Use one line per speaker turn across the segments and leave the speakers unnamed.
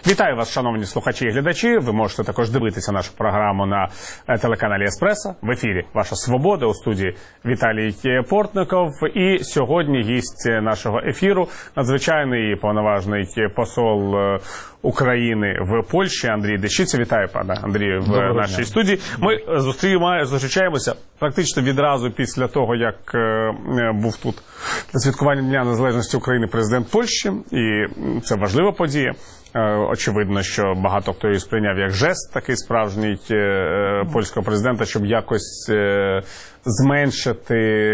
Вітаю вас, шановні слухачі і глядачі. Ви можете також дивитися нашу програму на телеканалі «Еспресо». В ефірі «Ваша свобода», у студії Віталій Портников. І сьогодні гість нашого ефіру – надзвичайний і повноважний посол України в Польщі Андрій Дещиця. Вітаю, пане Андрію, в нашій студії. Ми зустрічаємося практично відразу після того, як був тут на святкуванні Дня Незалежності України президент Польщі. І це важлива подія. Очевидно, що багато хто її сприйняв як жест такий справжній польського президента, щоб якось зменшити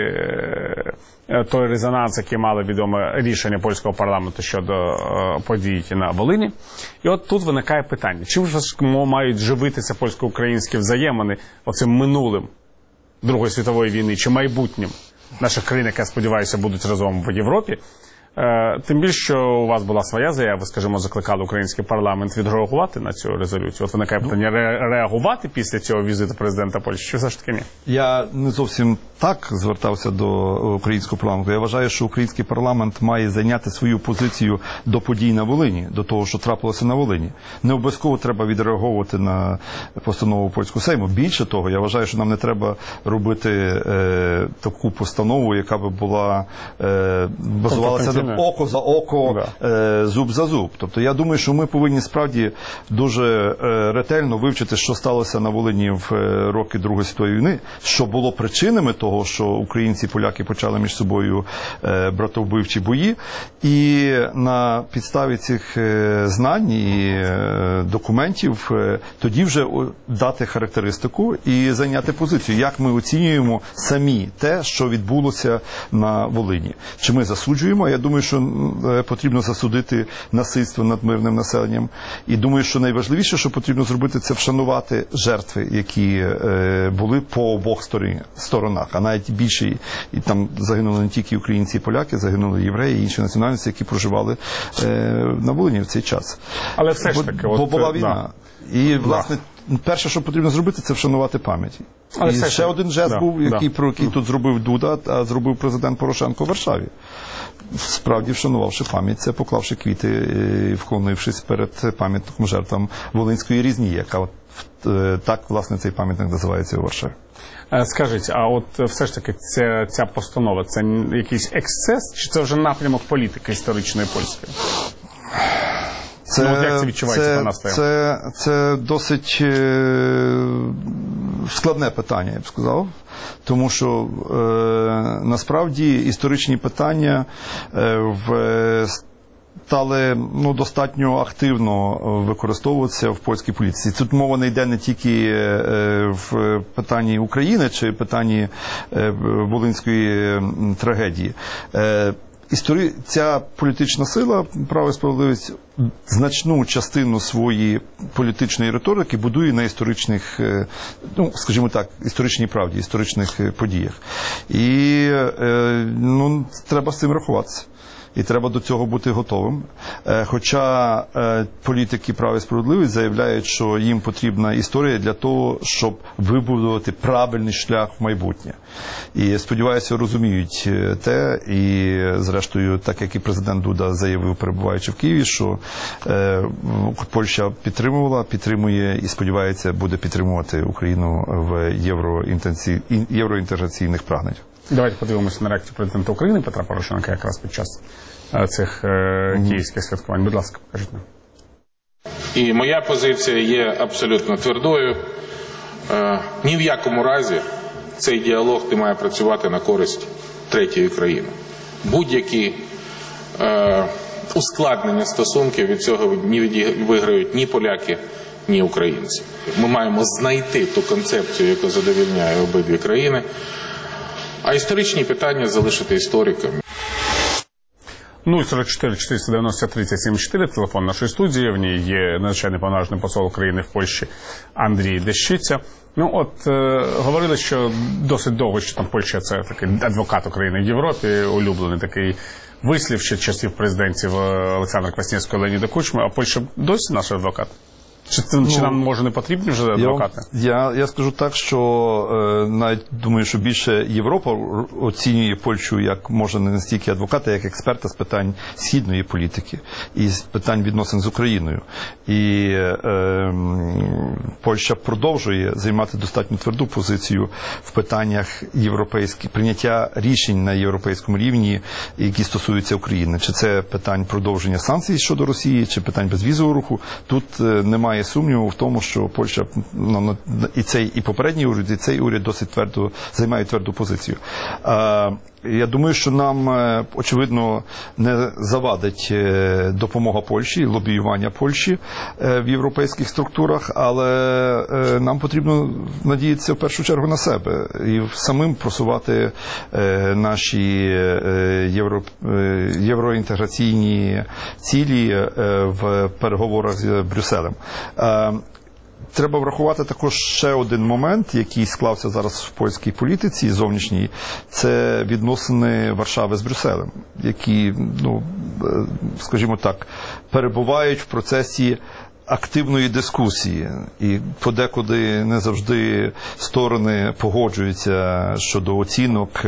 той резонанс, який мало відоме рішення польського парламенту щодо подій на Волині. І от тут виникає питання, чим ж мають живитися польсько-українські взаємини оцим минулим Другої світової війни чи майбутнім наших країн, які, я сподіваюся, будуть разом в Європі. Тим більше, що у вас була своя заява, скажімо, закликали український парламент відреагувати на цю резолюцію. От виникає питання, реагувати після цього візиту президента Польщі, чи все ж таки ні?
Я не зовсім так звертався до українського парламенту. Я вважаю, що український парламент має зайняти свою позицію до подій на Волині, до того, що трапилося на Волині. Не обов'язково треба відреагувати на постанову польського Сейму. Більше того, я вважаю, що нам не треба робити таку постанову, яка би була базувалася око за око, зуб за зуб. Тобто я думаю, що ми повинні справді дуже ретельно вивчити, що сталося на Волині в роки Другої світової війни, що було причинами того, що українці і поляки почали між собою братовбивчі бої. І на підставі цих знань і документів тоді вже дати характеристику і зайняти позицію, як ми оцінюємо самі те, що відбулося на Волині. Чи ми засуджуємо? Я думаю, що потрібно засудити насильство над мирним населенням. І думаю, що найважливіше, що потрібно зробити, це вшанувати жертви, які були по обох сторонах. А навіть більше, і там загинули не тільки українці і поляки, загинули євреї і інші національності, які проживали на Волині в цей час.
Але все ж таки...
Бо була війна. І, власне, перше, що потрібно зробити, це вшанувати пам'ять.
Але
і ще один жест був, який тут зробив Дуда, а зробив президент Порошенко в Варшаві. Справді вшанувавши пам'ять, це поклавши квіти, вклонившись перед пам'ятником жертвам Волинської різні, яка так, власне, цей пам'ятник називається у Варшаві.
Скажіть, а от все ж таки ця постанова, це якийсь ексцес, чи це вже напрямок політики історичної польської? Як це відчувається по настрою?
Це досить складне питання, я б сказав. Тому що насправді історичні питання стали достатньо активно використовуватися в польській політиці. Тут мова не йде не тільки в питанні України чи питанні волинської трагедії. Ця політична сила, право і справедливість, значну частину своєї політичної риторики будує на історичних, скажімо так, історичній правді, історичних подіях. І треба з цим рахуватися. І треба до цього бути готовим. Хоча політики права і справедливість заявляють, що їм потрібна історія для того, щоб вибудувати правильний шлях в майбутнє. І, сподіваюся, розуміють те, і, зрештою, так як і президент Дуда заявив, перебуваючи в Києві, що Польща підтримує і, сподівається, буде підтримувати Україну в євроінтеграційних прагненнях.
Давайте подивимося на реакцію президента України Петра Порошенка якраз під час цих київських святкувань. Будь ласка, покажіть нам.
І моя позиція є абсолютно твердою. Ні в якому разі цей діалог не має працювати на користь третьої країни. Будь-які ускладнення стосунків від цього не виграють ні поляки, ні українці. Ми маємо знайти ту концепцію, яка задовольняє обидві країни, а історичні питання залишити історикам.
044 490 30 74, телефон нашої студії, в ній є надзвичайний повноважний посол України в Польщі Андрій Дещиця. Говорили, що досить довго, що там Польща це такий адвокат України в Європі, улюблений такий вислів ще часів президентів Олександра Квасневського і Леоніда Кучми, а Польща досі наш адвокат? Чи нам, може, не потрібні вже адвокати?
Я скажу так, що навіть думаю, що більше Європа оцінює Польщу як, може, не настільки адвоката, як експерта з питань східної політики і з питань відносин з Україною. І Польща продовжує займати достатньо тверду позицію в питаннях прийняття рішень на європейському рівні, які стосуються України. Чи це питань продовження санкцій щодо Росії, чи питань безвізового руху. Тут немає сумніву в тому, що Польща, і попередній уряд, і цей уряд досить твердо займають тверду позицію. Я думаю, що нам, очевидно, не завадить допомога Польщі, лобіювання Польщі в європейських структурах, але нам потрібно надіятися в першу чергу на себе і самим просувати наші євроінтеграційні цілі в переговорах з Брюсселем. Треба врахувати також ще один момент, який склався зараз в польській політиці зовнішній, це відносини Варшави з Брюсселем, які, скажімо так, перебувають в процесі активної дискусії, і подекуди не завжди сторони погоджуються щодо оцінок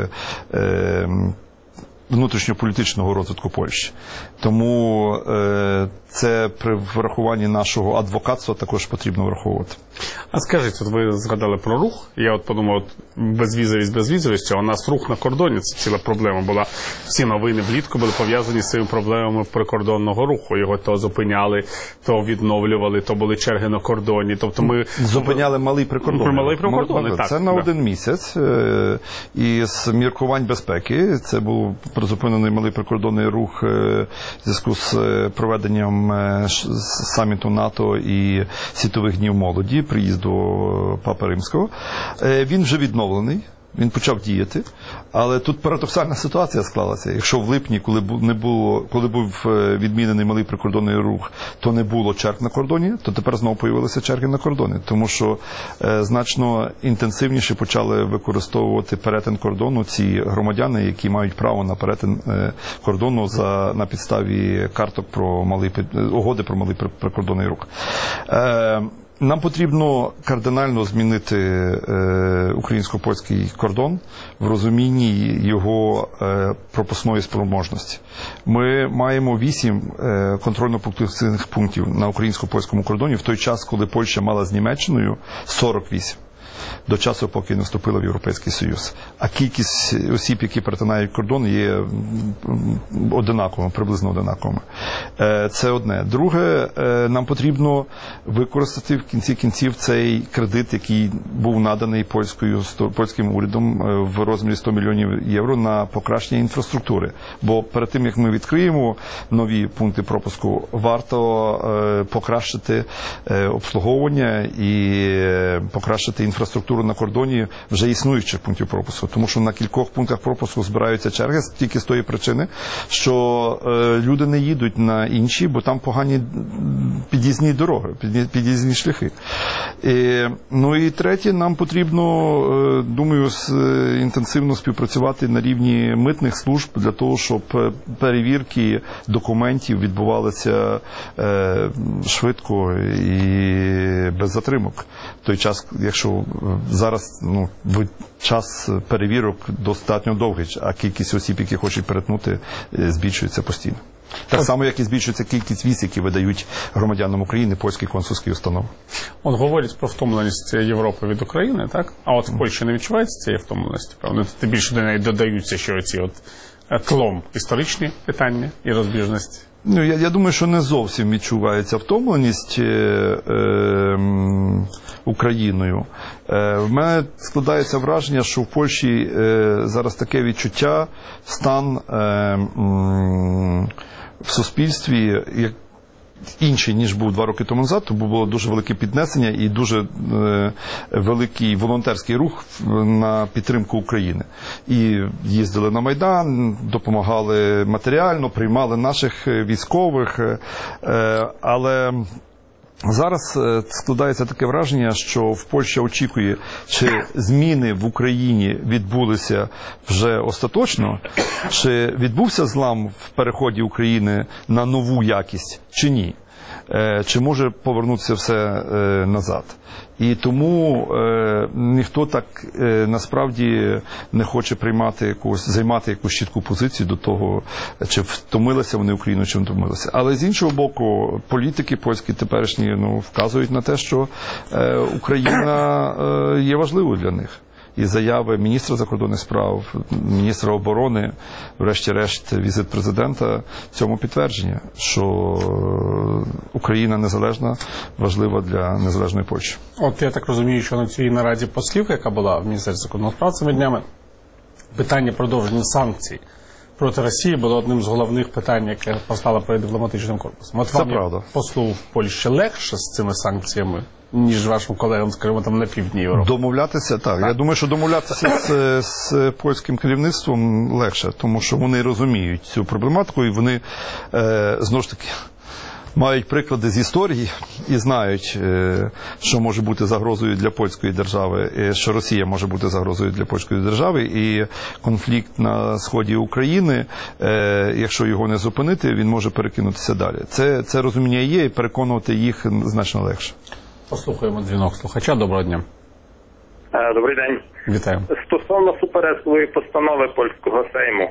внутрішньополітичного розвитку Польщі. Тому це при врахуванні нашого адвокатства також потрібно враховувати.
А скажіть, от ви згадали про рух. Я от подумав, безвізовість безвізовістю, а у нас рух на кордоні, це ціла проблема була. Всі новини влітку були пов'язані з цими проблемами прикордонного руху. Його то зупиняли, то відновлювали, то були черги на кордоні. Тобто ми
зупиняли малий прикордонний.
Малий прикордонний, так.
Це на один місяць. І з міркувань безпеки, це був призупинений малий прикордонний рух в зв'язку з проведенням саміту НАТО і Світових днів молоді, приїзду Папи Римського. Він вже відновлений, він почав діяти, але тут парадоксальна ситуація склалася. Якщо в липні, коли був відмінений малий прикордонний рух, то не було черг на кордоні, то тепер знову появилися черги на кордоні, тому що значно інтенсивніше почали використовувати перетин кордону ці громадяни, які мають право на перетин кордону на підставі карток про угоди про малий прикордонний рух. Нам потрібно кардинально змінити українсько-польський кордон в розумінні його пропускної спроможності. Ми маємо 8 контрольно-пропускних пунктів на українсько-польському кордоні в той час, коли Польща мала з Німеччиною 48. До часу, поки не вступила в Європейський Союз. А кількість осіб, які перетинають кордон, є одинаковими, приблизно одинаковими. Це одне. Друге, нам потрібно використати в кінці кінців цей кредит, який був наданий польським урядом в розмірі 100 мільйонів євро на покращення інфраструктури. Бо перед тим, як ми відкриємо нові пункти пропуску, варто покращити обслуговування і покращити інфраструктуру на кордоні вже існуючих пунктів пропуску. Тому що на кількох пунктах пропуску збираються черги тільки з тої причини, що люди не їдуть на інші, бо там погані під'їзні дороги, під'їзні шляхи. І третє, нам потрібно, думаю, інтенсивно співпрацювати на рівні митних служб для того, щоб перевірки документів відбувалися швидко і без затримок. В той час, якщо зараз час перевірок достатньо довгий, а кількість осіб, які хочуть перетнути, збільшується постійно. Так само, як і збільшується кількість віз, які видають громадянам України польські консульські установи.
От говорять про втомленість Європи від України, так? А от в Польщі не відчувається цієї втомленості? Певно, тим більше до неї додаються ще оці тлом історичні питання і розбіжності.
Я думаю, що не зовсім відчувається втомленість Україною. В мене складається враження, що в Польщі зараз таке відчуття, стан в суспільстві, як інший, ніж був 2 роки тому назад, то було дуже велике піднесення і дуже великий волонтерський рух на підтримку України. І їздили на Майдан, допомагали матеріально, приймали наших військових, але зараз складається таке враження, що в Польщі очікує, чи зміни в Україні відбулися вже остаточно, чи відбувся злам в переході України на нову якість, чи ні. чи може повернутися все назад. І тому ніхто так насправді не хоче займати якусь чітку позицію до того, чи втомилися вони Україну, чи не втомилися. Але з іншого боку, політики польські теперішні вказують на те, що Україна є важливою для них. І заяви міністра закордонних справ, міністра оборони, врешті-решт візит президента цьому підтвердження, що Україна незалежна, важлива для незалежної Польщі.
От я так розумію, що на цій нараді послів, яка була в Міністерстві закордонних справ цими днями, питання продовження санкцій проти Росії було одним з головних питань, яке постало перед дипломатичним корпусом. От вам, як послу в Польщі, легше з цими санкціями, ніж вашим колегам, скажімо, там на півдні Європи?
Домовлятися, так. Я думаю, що домовлятися з польським керівництвом легше, тому що вони розуміють цю проблематику і вони, знову ж таки, мають приклади з історії і знають, що може бути загрозою для польської держави, що Росія може бути загрозою для польської держави, і конфлікт на сході України, якщо його не зупинити, він може перекинутися далі. Це розуміння є, і переконувати їх значно легше.
Послухаємо дзвінок слухача. Доброго дня.
Добрий день.
Вітаю.
Стосовно суперечливої постанови польського Сейму,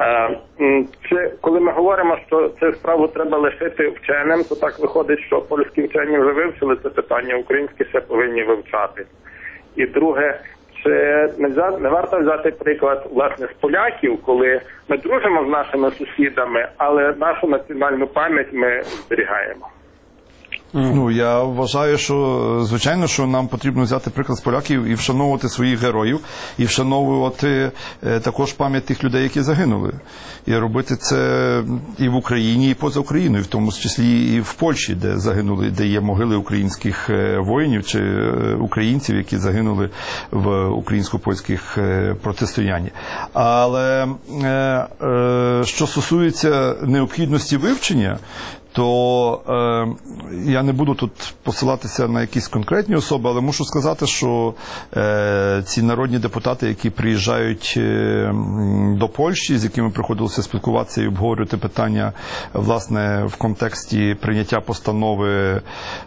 коли ми говоримо, що цю справу треба лишити вченим, то так виходить, що польські вчені вже вивчили це питання, українські ще повинні вивчати. І друге, чи не варто взяти приклад, власне, з поляків, коли ми дружимо з нашими сусідами, але нашу національну пам'ять ми зберігаємо?
Я вважаю, що, звичайно, що нам потрібно взяти приклад з поляків і вшановувати своїх героїв, і вшановувати також пам'ять тих людей, які загинули. І робити це і в Україні, і поза Україною, в тому числі і в Польщі, де загинули, де є могили українських воїнів чи українців, які загинули в українсько-польських протистоянні. Але що стосується необхідності вивчення, то я не буду тут посилатися на якісь конкретні особи, але мушу сказати, що ці народні депутати, які приїжджають до Польщі, з якими приходилося спілкуватися і обговорювати питання, власне, в контексті прийняття постанови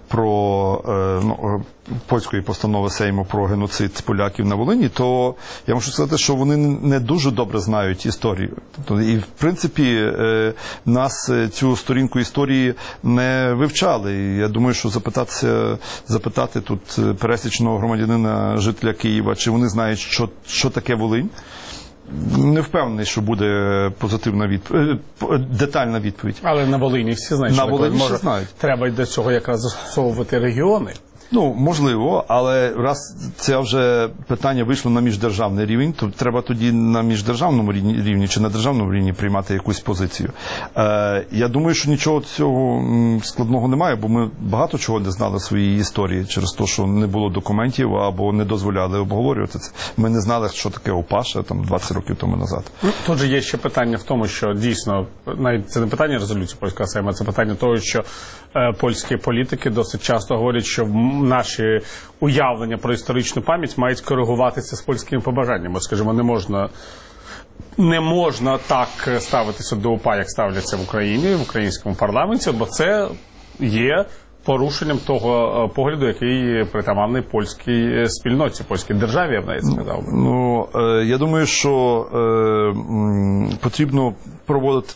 польської постанови Сейму про геноцид поляків на Волині, то я можу сказати, що вони не дуже добре знають історію. І, в принципі, нас цю сторінку історії не вивчали. І я думаю, що запитати тут пересічного громадянина, жителя Києва, чи вони знають, що таке Волинь, не впевнений, що буде позитивна детальна відповідь.
Але на Волині всі знають,
що Волині всі знають.
Треба до цього якраз застосовувати регіони.
Можливо, але раз це вже питання вийшло на міждержавний рівень, то треба тоді на міждержавному рівні чи на державному рівні приймати якусь позицію. Я думаю, що нічого цього складного немає, бо ми багато чого не знали в своїй історії через те, що не було документів або не дозволяли обговорювати це. Ми не знали, що таке ОПАШа 20 років тому назад.
Тут же є ще питання в тому, що дійсно, навіть це не питання резолюції польського Сейму, це питання того, що польські політики досить часто говорять, що наші уявлення про історичну пам'ять мають коригуватися з польськими побажаннями. Скажімо, не можна так ставитися до УПА, як ставляться в Україні, в українському парламенті, бо це є порушенням того погляду, який притаманний польській спільноті, польській державі, я б навіть сказав.
Я думаю, що потрібно проводити,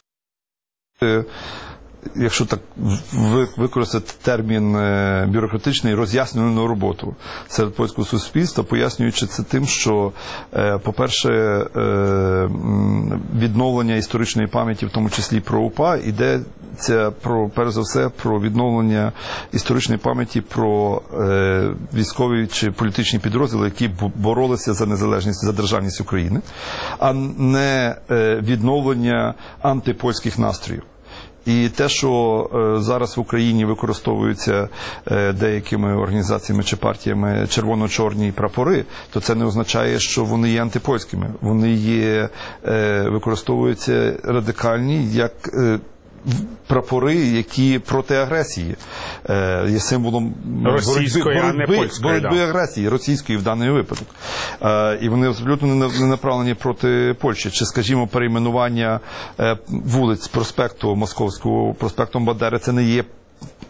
якщо так використати термін бюрократичний, роз'яснювальну роботу серед польського суспільства, пояснюючи це тим, що, по-перше, відновлення історичної пам'яті, в тому числі про УПА, йдеться перш за все, про відновлення історичної пам'яті про військові чи політичні підрозділи, які боролися за незалежність, за державність України, а не відновлення антипольських настроїв. І те, що зараз в Україні використовуються деякими організаціями чи партіями червоно-чорні прапори, то це не означає, що вони є антипольськими. Вони використовуються радикальні, як прапори, які проти агресії, є символом боротьби агресії, російської в даний випадок. І вони абсолютно не направлені проти Польщі. Чи, скажімо, перейменування вулиць проспекту Московського проспектом Бандери, це не є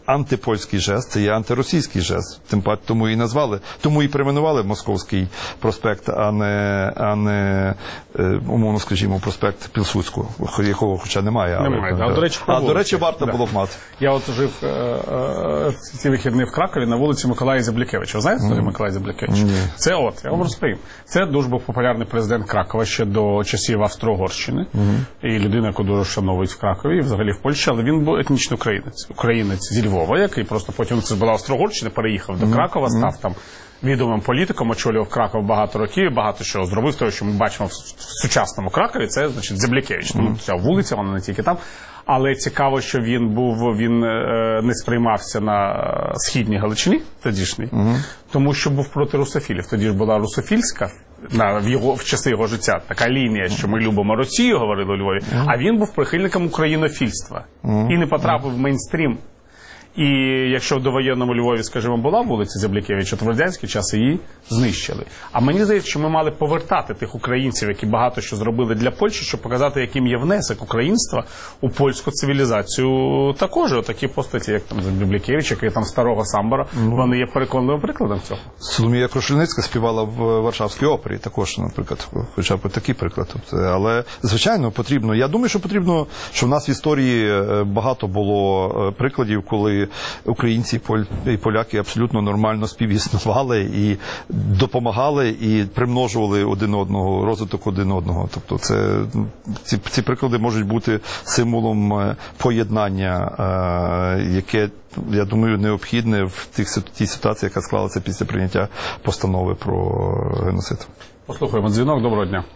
антипольський жест, це є антиросійський жест. Тим паче тому і назвали, тому і перейменували Московський проспект, а не умовно, скажімо, проспект Пілсудського, якого хоча немає.
Немає.
До речі, варто було б мати.
Я от жив ці вихідні в Кракові на вулиці Миколая Зяблякевича. Ви знаєте, хто Миколай Зяблякевич? Це я вам розповім. Це дуже був популярний президент Кракова ще до часів Австро-Угорщини. І людина, яку дуже шановують в Кракові, і взагалі в Польщі, але він був етнічний українець. Українець зі Львова, який просто потім, це була Австро-Угорщина, переїхав до Кракова, став там відомим політиком, очолював Краков багато років, багато чого зробив з того, що ми бачимо в сучасному Кракові, це, значить, Зяблякевич. Тому ця вулиця, вона не тільки там. Але цікаво, що він не сприймався на східній Галичині, тодішній, тому що був проти русофілів. Тоді ж була русофільська, в часи його життя, така лінія, що ми любимо Росію, говорили у Львові, а він був прихильником українофільства і не потрапив в мейнстрім. І якщо в довоєнному Львові, скажімо, була вулиця Зяблякевича, то в радянський час її знищили. А мені здається, що ми мали повертати тих українців, які багато що зробили для Польщі, щоб показати, яким є внесок українства у польську цивілізацію також. Отакі постаті, як там Зяблякевич, який там старого Самбора, вони є переконливим прикладом цього.
Соломія Крушельницька співала в Варшавській опері також, наприклад, хоча б такий приклад. Але, звичайно, потрібно. Я думаю, що потрібно, що в нас в історії багато було прикладів, коли українці і поляки абсолютно нормально співіснували і допомагали, і примножували один одного, розвиток один одного. Тобто ці приклади можуть бути символом поєднання, яке, я думаю, необхідне в тій ситуації, яка склалася після прийняття постанови про геноцид.
Послухаємо дзвінок. Доброго дня.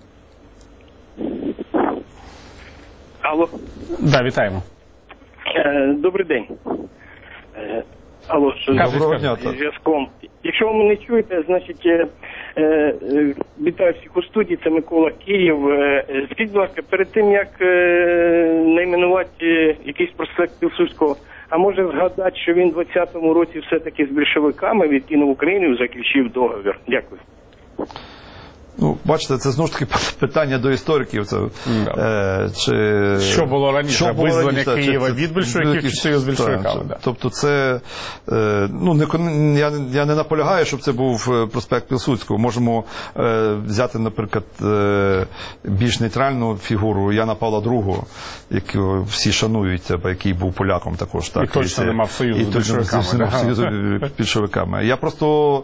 Алло.
Да, вітаємо.
Добрий день. Алло,
доброго дня.
Зв'язком. Якщо ви мене чуєте, значить, вітаю всіх у студії, це Микола, Київ. Скажіть, будь ласка, перед тим, як найменувати якийсь проспект Пілсудського, а може згадати, що він в 20-му році все-таки з більшовиками відкинув Україну і заключив договір? Дякую.
Ну, бачите, це знову ж таки питання до істориків.
Що було раніше? Визволення Києва від більшовиків чи союз з більшовиками? Да.
Тобто це, я не наполягаю, щоб це був проспект Пілсудського. Можемо взяти, наприклад, більш нейтральну фігуру Яна Павла II, яку всі шанують, який був поляком також. Так.
І точно не мав союзу з
більшовиками. Я просто,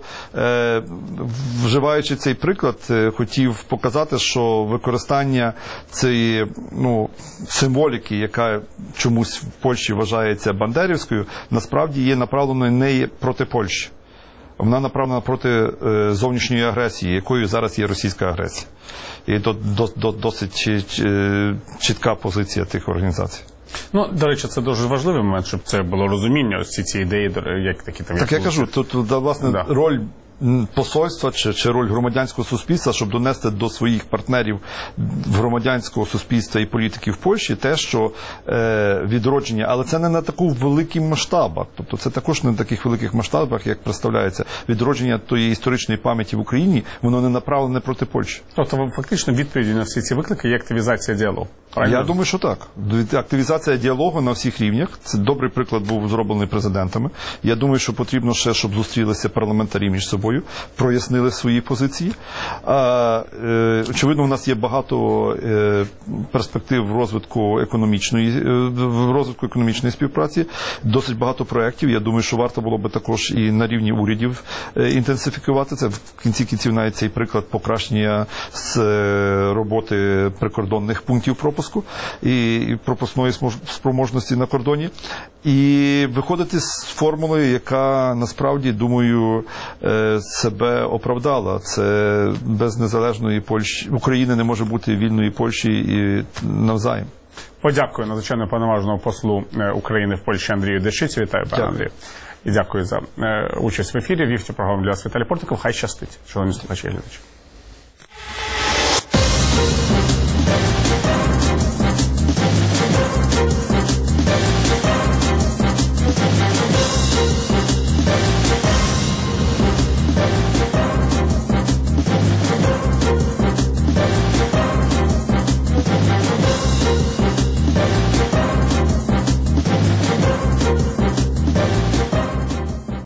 вживаючи цей приклад, хотів показати, що використання цієї символіки, яка чомусь в Польщі вважається бандерівською, насправді є направленою не проти Польщі. Вона направлена проти зовнішньої агресії, якою зараз є російська агресія. І досить чітка позиція тих організацій.
Ну, до речі, це дуже важливий момент, щоб це було розуміння, ось ці ідеї, як такі там...
Так я кажу, тут, власне, роль посольства чи роль громадянського суспільства, щоб донести до своїх партнерів громадянського суспільства і політиків в Польщі те, що відродження, але це не на таку великих масштабах, тобто це також не на таких великих масштабах, як представляється, відродження тої історичної пам'яті в Україні, воно не направлене проти Польщі.
Тобто фактично відповіді на всі ці виклики є активізація діалогу. Правильно?
Я думаю, що так. Активізація діалогу на всіх рівнях. Це добрий приклад був зроблений президентами. Я думаю, що потрібно ще, щоб зустрілися парламентарі між собою, прояснили свої позиції. Очевидно, у нас є багато перспектив в розвитку економічної співпраці, досить багато проєктів. Я думаю, що варто було би також і на рівні урядів інтенсифікувати це. В кінці кінців навіть цей приклад покращення з роботи прикордонних пунктів пропуску і пропускної спроможності на кордоні. І виходити з формулою, яка насправді, думаю, себе оправдала. Це без незалежної Польщі. України не може бути вільної Польщі і навзаєм.
Подякую надзвичайно повноважному послу України в Польщі Андрію Дешиці. Вітаю, пане Андрію. І дякую за участь в ефірі. Вів цю програму для вас Віталій Портников. Хай щастить, шановні слухачі і глядачі.